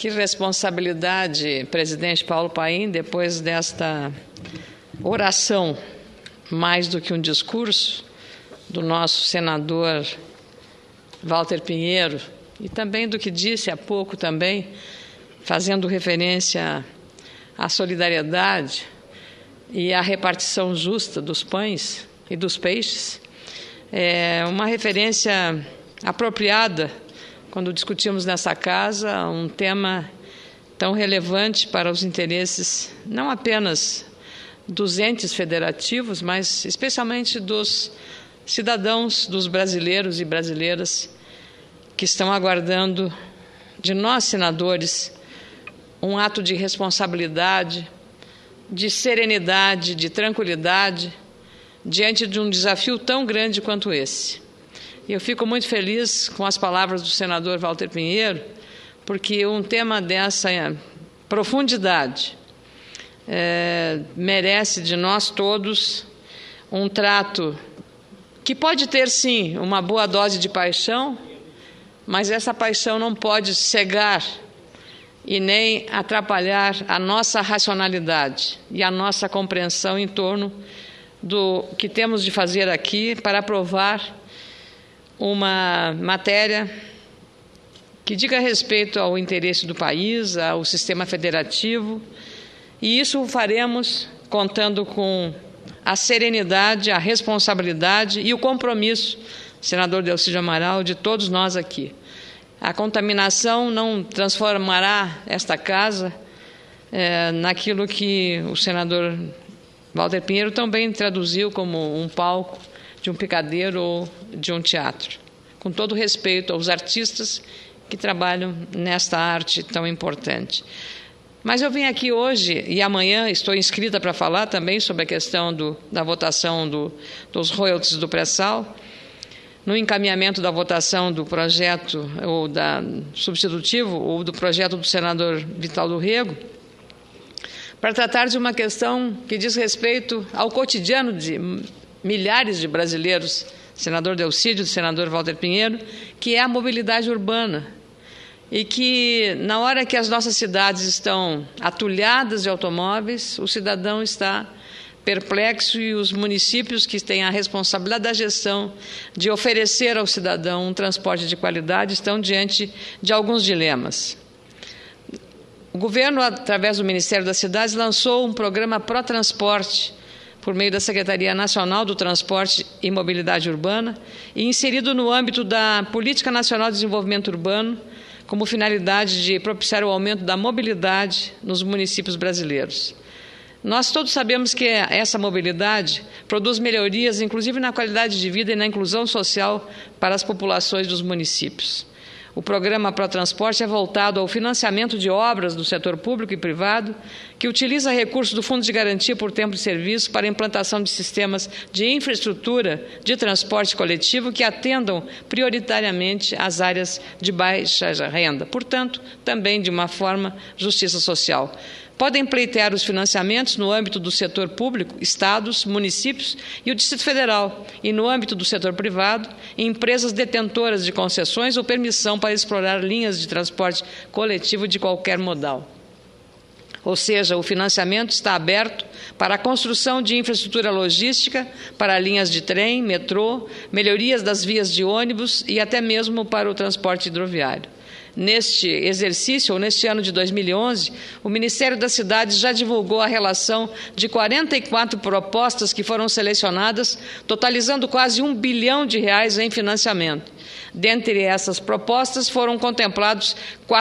Que responsabilidade, presidente Paulo Paim, depois desta oração, mais do que um discurso, do nosso senador Walter Pinheiro, e também do que disse há pouco também, fazendo referência à solidariedade e à repartição justa dos pães e dos peixes, é uma referência apropriada quando discutimos nessa casa um tema tão relevante para os interesses não apenas dos entes federativos, mas especialmente dos cidadãos, dos brasileiros e brasileiras que estão aguardando de nós, senadores, um ato de responsabilidade, de serenidade, de tranquilidade, diante de um desafio tão grande quanto esse. E eu fico muito feliz com as palavras do senador Walter Pinheiro, porque um tema dessa profundidade merece de nós todos um trato que pode ter, sim, uma boa dose de paixão, mas essa paixão não pode cegar e nem atrapalhar a nossa racionalidade e a nossa compreensão em torno do que temos de fazer aqui para aprovar uma matéria que diga respeito ao interesse do país, ao sistema federativo, e isso o faremos contando com a serenidade, a responsabilidade e o compromisso, senador Delcídio Amaral, de todos nós aqui. A contaminação não transformará esta casa naquilo que o senador Walter Pinheiro também traduziu como um palco de um picadeiro ou de um teatro, com todo respeito aos artistas que trabalham nesta arte tão importante. Mas eu vim aqui hoje e amanhã estou inscrita para falar também sobre a questão da votação dos royalties do pré-sal, no encaminhamento da votação do projeto ou da substitutivo ou do projeto do senador Vital do Rego, para tratar de uma questão que diz respeito ao cotidiano de milhares de brasileiros, senador Delcídio, senador Walter Pinheiro, que é a mobilidade urbana. E que, na hora que as nossas cidades estão atulhadas de automóveis, o cidadão está perplexo e os municípios que têm a responsabilidade da gestão de oferecer ao cidadão um transporte de qualidade estão diante de alguns dilemas. O governo, através do Ministério das Cidades, lançou um programa pró-transporte por meio da Secretaria Nacional do Transporte e Mobilidade Urbana e inserido no âmbito da Política Nacional de Desenvolvimento Urbano, como finalidade de propiciar o aumento da mobilidade nos municípios brasileiros. Nós todos sabemos que essa mobilidade produz melhorias, inclusive na qualidade de vida e na inclusão social para as populações dos municípios. O programa Pró-Transporte é voltado ao financiamento de obras do setor público e privado, que utiliza recursos do Fundo de Garantia por Tempo de Serviço para a implantação de sistemas de infraestrutura de transporte coletivo que atendam prioritariamente as áreas de baixa renda. Portanto, também, de uma forma, justiça social. Podem pleitear os financiamentos no âmbito do setor público, estados, municípios e o Distrito Federal, e no âmbito do setor privado, empresas detentoras de concessões ou permissão para explorar linhas de transporte coletivo de qualquer modal. Ou seja, o financiamento está aberto para a construção de infraestrutura logística, para linhas de trem, metrô, melhorias das vias de ônibus e até mesmo para o transporte hidroviário. Neste exercício, ou neste ano de 2011, o Ministério das Cidades já divulgou a relação de 44 propostas que foram selecionadas, totalizando quase R$ 1 bilhão em financiamento. Dentre essas propostas foram contemplados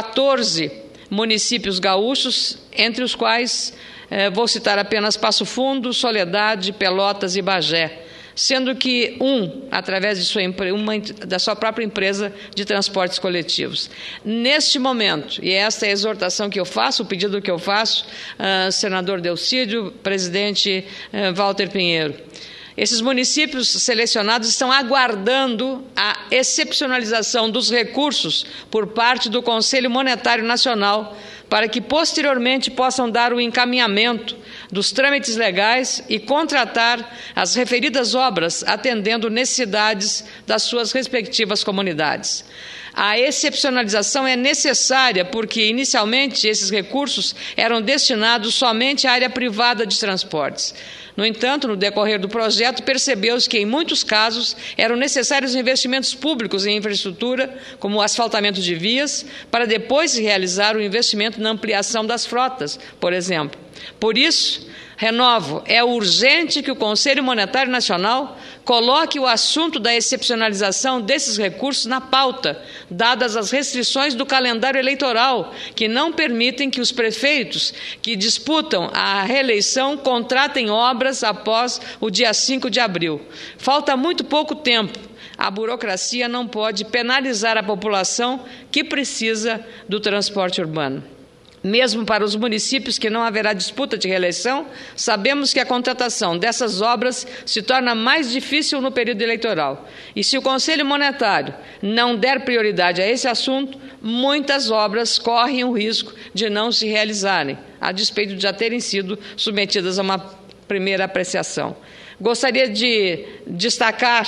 14 municípios gaúchos, entre os quais vou citar apenas Passo Fundo, Soledade, Pelotas e Bagé, sendo que através de da sua própria empresa de transportes coletivos. Neste momento, e esta é a exortação que eu faço, o pedido que eu faço, senador Delcídio, presidente Walter Pinheiro, esses municípios selecionados estão aguardando a excepcionalização dos recursos por parte do Conselho Monetário Nacional para que, posteriormente, possam dar o encaminhamento dos trâmites legais e contratar as referidas obras atendendo necessidades das suas respectivas comunidades. A excepcionalização é necessária porque, inicialmente, esses recursos eram destinados somente à área privada de transportes. No entanto, no decorrer do projeto, percebeu-se que, em muitos casos, eram necessários investimentos públicos em infraestrutura, como o asfaltamento de vias, para depois se realizar o investimento na ampliação das frotas, por exemplo. Por isso, renovo, é urgente que o Conselho Monetário Nacional coloque o assunto da excepcionalização desses recursos na pauta, dadas as restrições do calendário eleitoral, que não permitem que os prefeitos que disputam a reeleição contratem obras após o dia 5 de abril. Falta muito pouco tempo. A burocracia não pode penalizar a população que precisa do transporte urbano. Mesmo para os municípios que não haverá disputa de reeleição, sabemos que a contratação dessas obras se torna mais difícil no período eleitoral. E se o Conselho Monetário não der prioridade a esse assunto, muitas obras correm o risco de não se realizarem, a despeito de já terem sido submetidas a uma primeira apreciação. Gostaria de destacar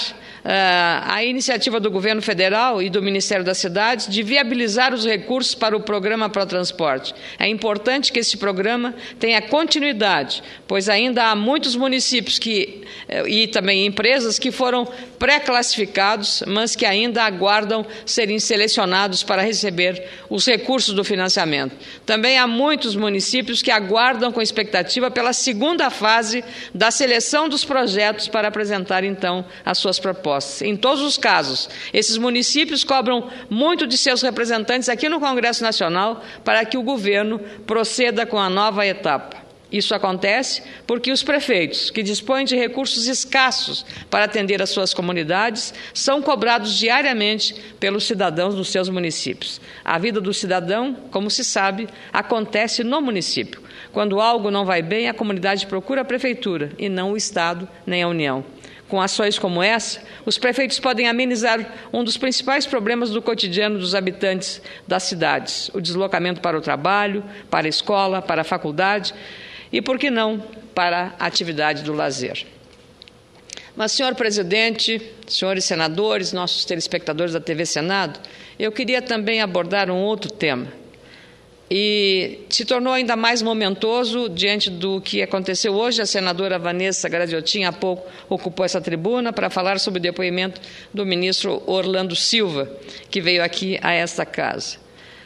a iniciativa do Governo Federal e do Ministério das Cidades de viabilizar os recursos para o Programa Protransporte. É importante que esse programa tenha continuidade, pois ainda há muitos municípios e também empresas que foram pré-classificados, mas que ainda aguardam serem selecionados para receber os recursos do financiamento. Também há muitos municípios que aguardam com expectativa pela segunda fase da seleção dos projetos para apresentar, então, as suas propostas. Em todos os casos, esses municípios cobram muito de seus representantes aqui no Congresso Nacional para que o governo proceda com a nova etapa. Isso acontece porque os prefeitos, que dispõem de recursos escassos para atender as suas comunidades, são cobrados diariamente pelos cidadãos dos seus municípios. A vida do cidadão, como se sabe, acontece no município. Quando algo não vai bem, a comunidade procura a prefeitura e não o Estado nem a União. Com ações como essa, os prefeitos podem amenizar um dos principais problemas do cotidiano dos habitantes das cidades, o deslocamento para o trabalho, para a escola, para a faculdade e, por que não, para a atividade do lazer. Mas, senhor presidente, senhores senadores, nossos telespectadores da TV Senado, eu queria também abordar um outro tema. E se tornou ainda mais momentoso diante do que aconteceu hoje. A senadora Vanessa Graziotin há pouco ocupou essa tribuna para falar sobre o depoimento do ministro Orlando Silva, que veio aqui a esta casa.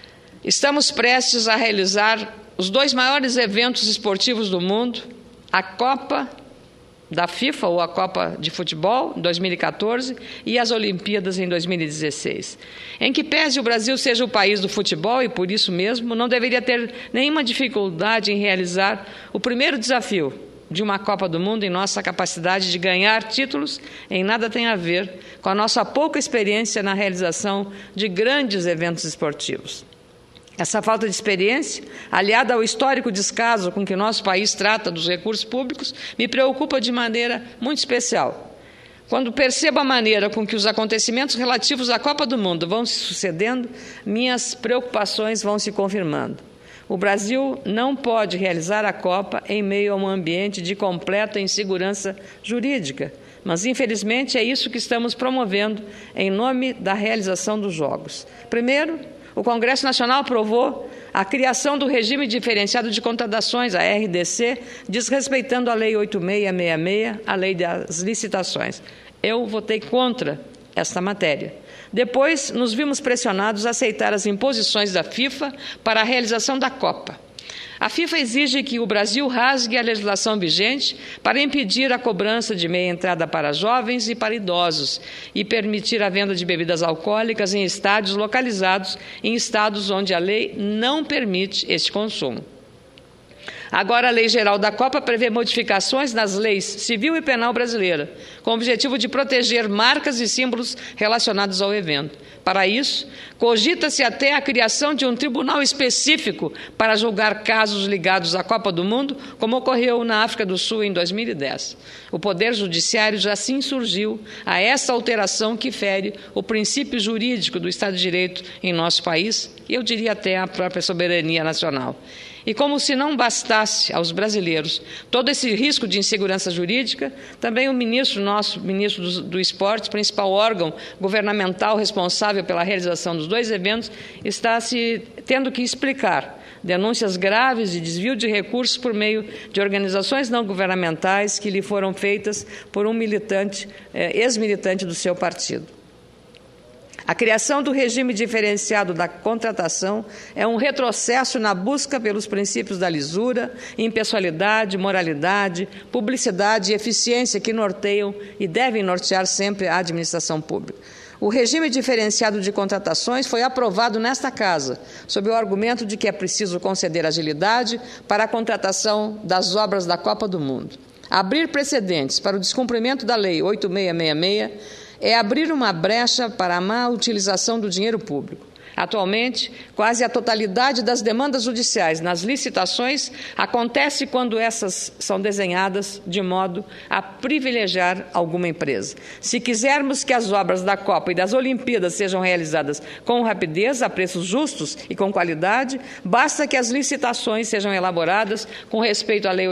Estamos prestes a realizar os dois maiores eventos esportivos do mundo, a Copa da FIFA, ou a Copa de Futebol, em 2014, e as Olimpíadas em 2016. Em que pese o Brasil seja o país do futebol, e por isso mesmo não deveria ter nenhuma dificuldade em realizar o primeiro desafio de uma Copa do Mundo, em nossa capacidade de ganhar títulos, em nada tem a ver com a nossa pouca experiência na realização de grandes eventos esportivos. Essa falta de experiência, aliada ao histórico descaso com que nosso país trata dos recursos públicos, me preocupa de maneira muito especial. Quando percebo a maneira com que os acontecimentos relativos à Copa do Mundo vão se sucedendo, minhas preocupações vão se confirmando. O Brasil não pode realizar a Copa em meio a um ambiente de completa insegurança jurídica, mas, infelizmente, é isso que estamos promovendo em nome da realização dos Jogos. Primeiro, o Congresso Nacional aprovou a criação do regime diferenciado de contratações, a RDC, desrespeitando a Lei 8666, a Lei das Licitações. Eu votei contra esta matéria. Depois, nos vimos pressionados a aceitar as imposições da FIFA para a realização da Copa. A FIFA exige que o Brasil rasgue a legislação vigente para impedir a cobrança de meia entrada para jovens e para idosos e permitir a venda de bebidas alcoólicas em estádios localizados em estados onde a lei não permite este consumo. Agora, a Lei Geral da Copa prevê modificações nas leis civil e penal brasileira, com o objetivo de proteger marcas e símbolos relacionados ao evento. Para isso, cogita-se até a criação de um tribunal específico para julgar casos ligados à Copa do Mundo, como ocorreu na África do Sul em 2010. O Poder Judiciário já se insurgiu a essa alteração que fere o princípio jurídico do Estado de Direito em nosso país, e eu diria até a própria soberania nacional. E como se não bastasse evitasse aos brasileiros todo esse risco de insegurança jurídica, também o ministro do Esporte, principal órgão governamental responsável pela realização dos 2 eventos, está se tendo que explicar denúncias graves de desvio de recursos por meio de organizações não governamentais que lhe foram feitas por um ex-militante do seu partido. A criação do regime diferenciado da contratação é um retrocesso na busca pelos princípios da lisura, impessoalidade, moralidade, publicidade e eficiência que norteiam e devem nortear sempre a administração pública. O regime diferenciado de contratações foi aprovado nesta Casa, sob o argumento de que é preciso conceder agilidade para a contratação das obras da Copa do Mundo. Abrir precedentes para o descumprimento da Lei 8666 é abrir uma brecha para a má utilização do dinheiro público. Atualmente, quase a totalidade das demandas judiciais nas licitações acontece quando essas são desenhadas de modo a privilegiar alguma empresa. Se quisermos que as obras da Copa e das Olimpíadas sejam realizadas com rapidez, a preços justos e com qualidade, basta que as licitações sejam elaboradas com respeito à Lei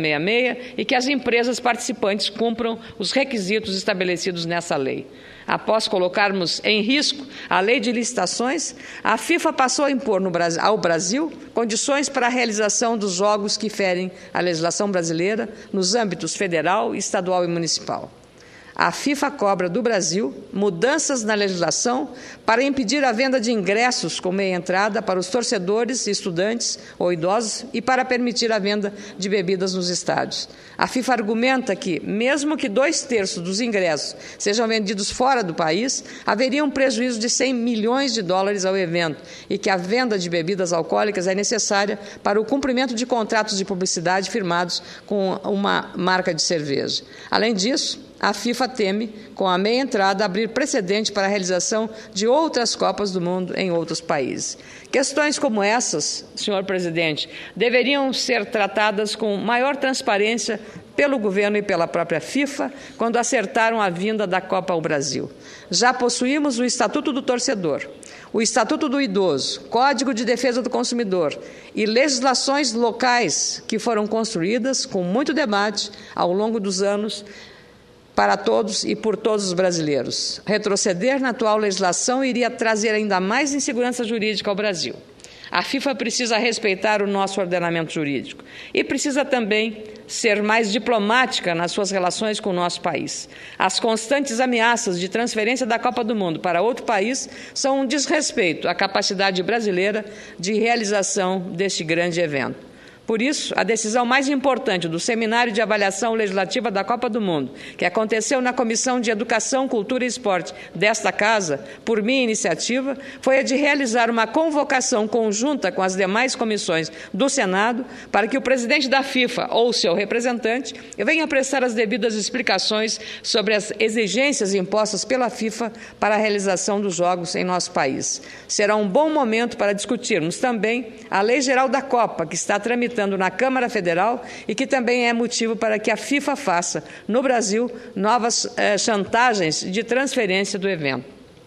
8666 e que as empresas participantes cumpram os requisitos estabelecidos nessa lei. Após colocarmos em risco a lei de licitações, a FIFA passou a impor ao Brasil condições para a realização dos jogos que ferem a legislação brasileira nos âmbitos federal, estadual e municipal. A FIFA cobra do Brasil mudanças na legislação para impedir a venda de ingressos com meia entrada para os torcedores, estudantes ou idosos e para permitir a venda de bebidas nos estádios. A FIFA argumenta que, mesmo que 2/3 dos ingressos sejam vendidos fora do país, haveria um prejuízo de $100 milhões ao evento e que a venda de bebidas alcoólicas é necessária para o cumprimento de contratos de publicidade firmados com uma marca de cerveja. Além disso, a FIFA teme, com a meia entrada, abrir precedente para a realização de outras Copas do Mundo em outros países. Questões como essas, senhor presidente, deveriam ser tratadas com maior transparência pelo governo e pela própria FIFA quando acertaram a vinda da Copa ao Brasil. Já possuímos o Estatuto do Torcedor, o Estatuto do Idoso, Código de Defesa do Consumidor e legislações locais que foram construídas com muito debate ao longo dos anos para todos e por todos os brasileiros. Retroceder na atual legislação iria trazer ainda mais insegurança jurídica ao Brasil. A FIFA precisa respeitar o nosso ordenamento jurídico e precisa também ser mais diplomática nas suas relações com o nosso país. As constantes ameaças de transferência da Copa do Mundo para outro país são um desrespeito à capacidade brasileira de realização deste grande evento. Por isso, a decisão mais importante do Seminário de Avaliação Legislativa da Copa do Mundo, que aconteceu na Comissão de Educação, Cultura e Esporte desta Casa, por minha iniciativa, foi a de realizar uma convocação conjunta com as demais comissões do Senado para que o presidente da FIFA ou seu representante venha prestar as devidas explicações sobre as exigências impostas pela FIFA para a realização dos Jogos em nosso país. Será um bom momento para discutirmos também a Lei Geral da Copa, que está tramitando na Câmara Federal e que também é motivo para que a FIFA faça, no Brasil, novas chantagens de transferência do evento.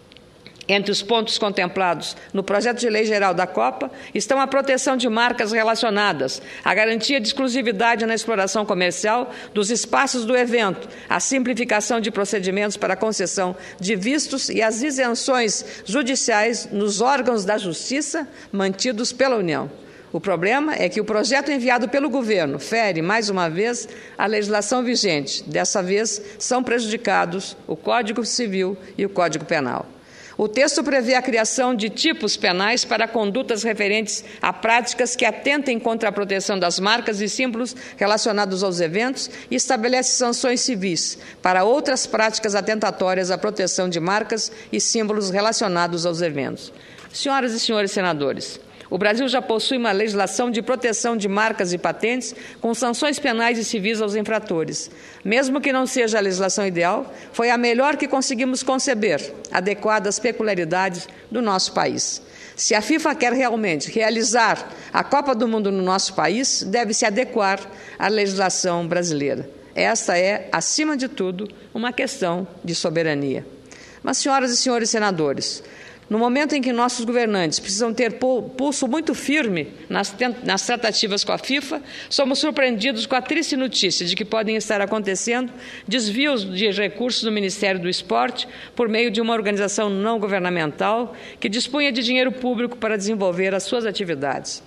Entre os pontos contemplados no projeto de lei geral da Copa estão a proteção de marcas relacionadas, a garantia de exclusividade na exploração comercial dos espaços do evento, a simplificação de procedimentos para a concessão de vistos e as isenções judiciais nos órgãos da Justiça mantidos pela União. O problema é que o projeto enviado pelo governo fere, mais uma vez, a legislação vigente. Dessa vez, são prejudicados o Código Civil e o Código Penal. O texto prevê a criação de tipos penais para condutas referentes a práticas que atentem contra a proteção das marcas e símbolos relacionados aos eventos e estabelece sanções civis para outras práticas atentatórias à proteção de marcas e símbolos relacionados aos eventos. Senhoras e senhores senadores, o Brasil já possui uma legislação de proteção de marcas e patentes com sanções penais e civis aos infratores. Mesmo que não seja a legislação ideal, foi a melhor que conseguimos conceber, adequada às peculiaridades do nosso país. Se a FIFA quer realmente realizar a Copa do Mundo no nosso país, deve se adequar à legislação brasileira. Esta é, acima de tudo, uma questão de soberania. Mas, senhoras e senhores senadores, No momento em que nossos governantes precisam ter pulso muito firme nas tratativas com a FIFA, somos surpreendidos com a triste notícia de que podem estar acontecendo desvios de recursos do Ministério do Esporte por meio de uma organização não governamental que dispunha de dinheiro público para desenvolver as suas atividades.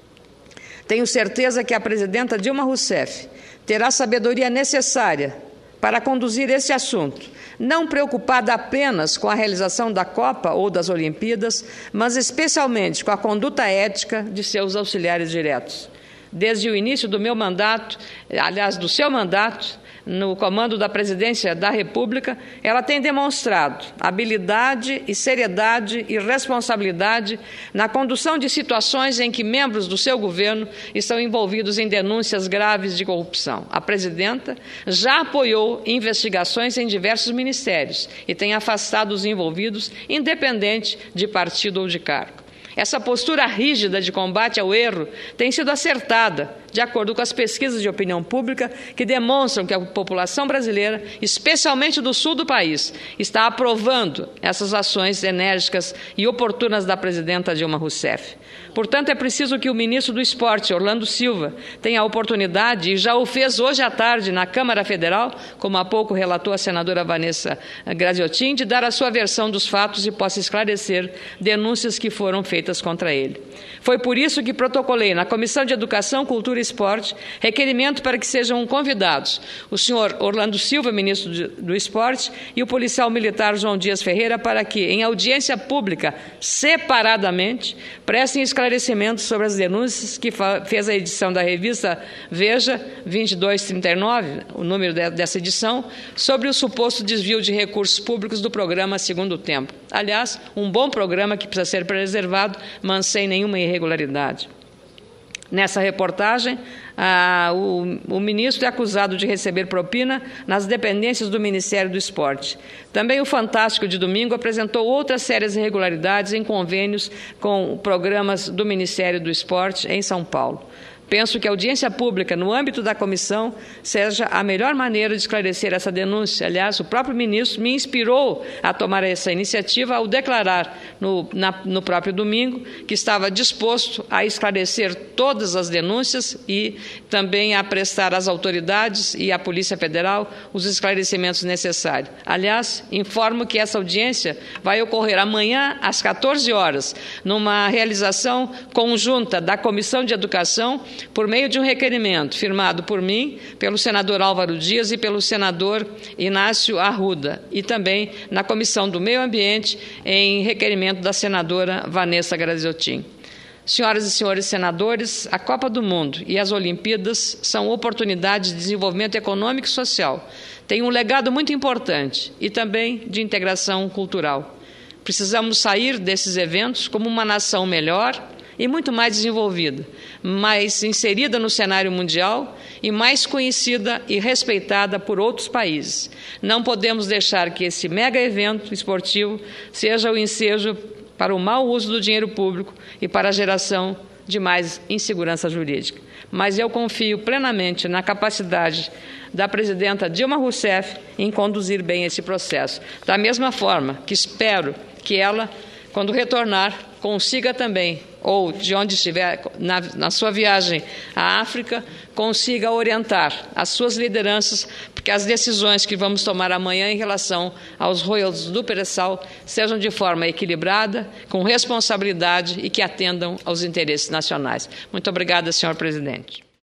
Tenho certeza que a presidenta Dilma Rousseff terá a sabedoria necessária para conduzir esse assunto, não preocupada apenas com a realização da Copa ou das Olimpíadas, mas especialmente com a conduta ética de seus auxiliares diretos. Desde o início do meu mandato, aliás, do seu mandato, no comando da Presidência da República, ela tem demonstrado habilidade e seriedade e responsabilidade na condução de situações em que membros do seu governo estão envolvidos em denúncias graves de corrupção. A presidenta já apoiou investigações em diversos ministérios e tem afastado os envolvidos, independente de partido ou de cargo. Essa postura rígida de combate ao erro tem sido acertada, de acordo com as pesquisas de opinião pública, que demonstram que a população brasileira, especialmente do sul do país, está aprovando essas ações enérgicas e oportunas da presidenta Dilma Rousseff. Portanto, é preciso que o ministro do Esporte, Orlando Silva, tenha a oportunidade, e já o fez hoje à tarde na Câmara Federal, como há pouco relatou a senadora Vanessa Graziotin, de dar a sua versão dos fatos e possa esclarecer denúncias que foram feitas contra ele. Foi por isso que protocolei na Comissão de Educação, Cultura e Esporte requerimento para que sejam convidados o senhor Orlando Silva, ministro do Esporte, e o policial militar João Dias Ferreira, para que, em audiência pública, separadamente, prestem esclarecimentos sobre as denúncias que fez a edição da revista Veja, 2239, o número dessa edição, sobre o suposto desvio de recursos públicos do programa Segundo Tempo. Aliás, um bom programa que precisa ser preservado, mas sem nenhuma irregularidade. Nessa reportagem, o ministro é acusado de receber propina nas dependências do Ministério do Esporte. Também o Fantástico de domingo apresentou outras sérias irregularidades em convênios com programas do Ministério do Esporte em São Paulo. Penso que a audiência pública, no âmbito da comissão, seja a melhor maneira de esclarecer essa denúncia. Aliás, o próprio ministro me inspirou a tomar essa iniciativa ao declarar no próprio domingo que estava disposto a esclarecer todas as denúncias e também a prestar às autoridades e à Polícia Federal os esclarecimentos necessários. Aliás, informo que essa audiência vai ocorrer amanhã às 14 horas, numa realização conjunta da Comissão de Educação, por meio de um requerimento firmado por mim, pelo senador Álvaro Dias e pelo senador Inácio Arruda, e também na Comissão do Meio Ambiente, em requerimento da senadora Vanessa Graziotin. Senhoras e senhores senadores, a Copa do Mundo e as Olimpíadas são oportunidades de desenvolvimento econômico e social. Têm um legado muito importante e também de integração cultural. Precisamos sair desses eventos como uma nação melhor e muito mais desenvolvida, mais inserida no cenário mundial e mais conhecida e respeitada por outros países. Não podemos deixar que esse mega evento esportivo seja o ensejo para o mau uso do dinheiro público e para a geração de mais insegurança jurídica. Mas eu confio plenamente na capacidade da presidenta Dilma Rousseff em conduzir bem esse processo. Da mesma forma que espero que ela, quando retornar, consiga também, ou de onde estiver na sua viagem à África, consiga orientar as suas lideranças, porque as decisões que vamos tomar amanhã em relação aos royalties do pré-sal sejam de forma equilibrada, com responsabilidade e que atendam aos interesses nacionais. Muito obrigada, senhor presidente.